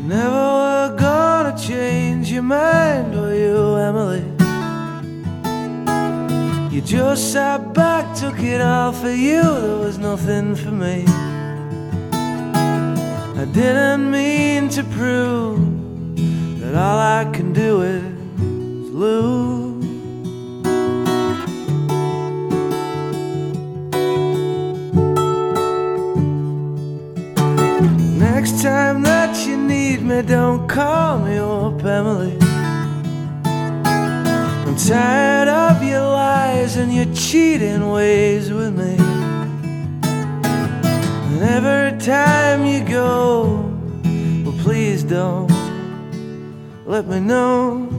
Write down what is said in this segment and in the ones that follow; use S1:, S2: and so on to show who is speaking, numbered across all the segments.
S1: Never were gonna change your mind, were you, Emily? You just sat back, took it all for you. There was nothing for me. I didn't mean to prove that all I can do is lose. Next time that you need me, don't call me up, Emily. I'm tired of your lies and your cheating ways with me. And every time you go, well, please don't let me know.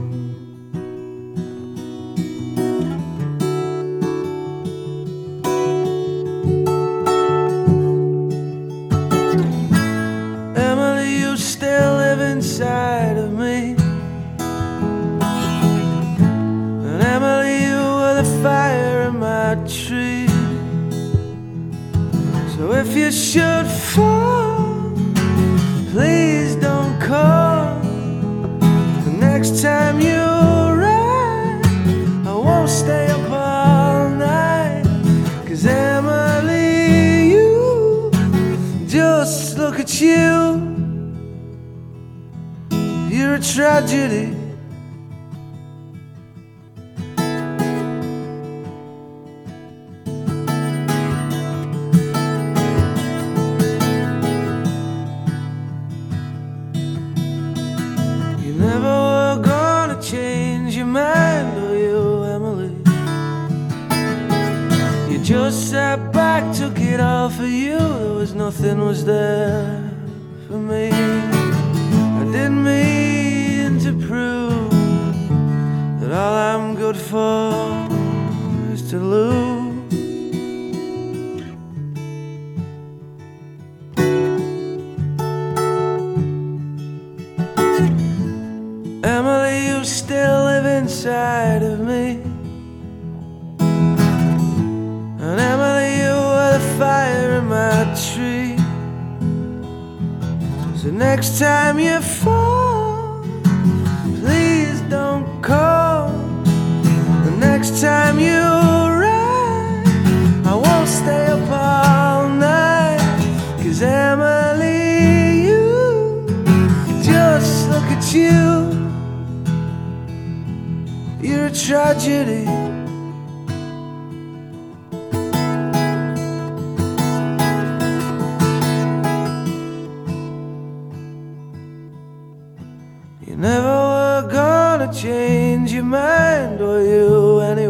S1: Emily, you still live inside of me. And Emily, you were the fire in my tree. So if you should fall, please don't call. The next time you ride, I won't stay up all night. 'Cause Emily, you, just look at you. You're a tragedy. You never were gonna change your mind, were you, Emily? You just sat back, took it all for you. There was nothing was there for me. I didn't mean to prove that all I'm good for is to lose. Emily, you still live inside of me. And Emily, you were the fire in my tree. So next time you fall, please don't call. The next time you ride, I won't stay up all night. 'Cause Emily, you, just look at you. You're a tragedy. You never were gonna change your mind, were you, anyway?